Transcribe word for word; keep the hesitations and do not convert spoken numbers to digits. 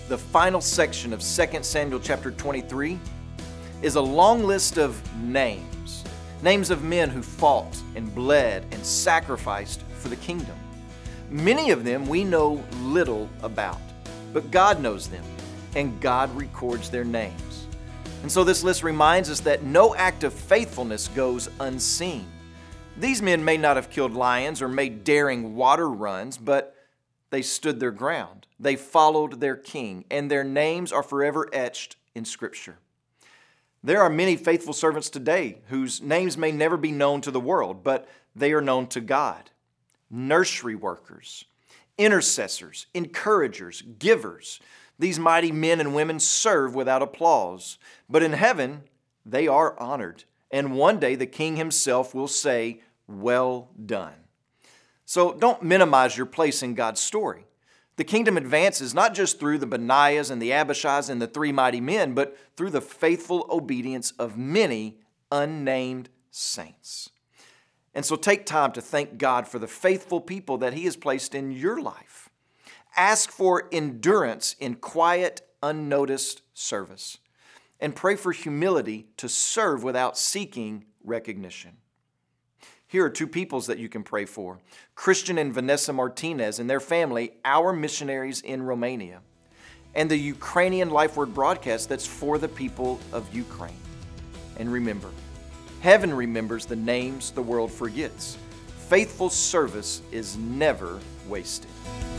The final section of Second Samuel chapter twenty-three is a long list of names, names of men who fought and bled and sacrificed for the kingdom. Many of them we know little about, but God knows them, and God records their names. And so this list reminds us that no act of faithfulness goes unseen. These men may not have killed lions or made daring water runs, but they stood their ground. They followed their king, and their names are forever etched in Scripture. There are many faithful servants today whose names may never be known to the world, but they are known to God. Nursery workers, intercessors, encouragers, givers. These mighty men and women serve without applause, but in heaven they are honored, and one day the King himself will say, "Well done." So don't minimize your place in God's story. The kingdom advances not just through the Benaiahs and the Abishais and the three mighty men, but through the faithful obedience of many unnamed saints. And so take time to thank God for the faithful people that He has placed in your life. Ask for endurance in quiet, unnoticed service. And pray for humility to serve without seeking recognition. Here are two peoples that you can pray for: Christian and Vanessa Martinez and their family, our missionaries in Romania, and the Ukrainian Life Word broadcast that's for the people of Ukraine. And remember, heaven remembers the names the world forgets. Faithful service is never wasted.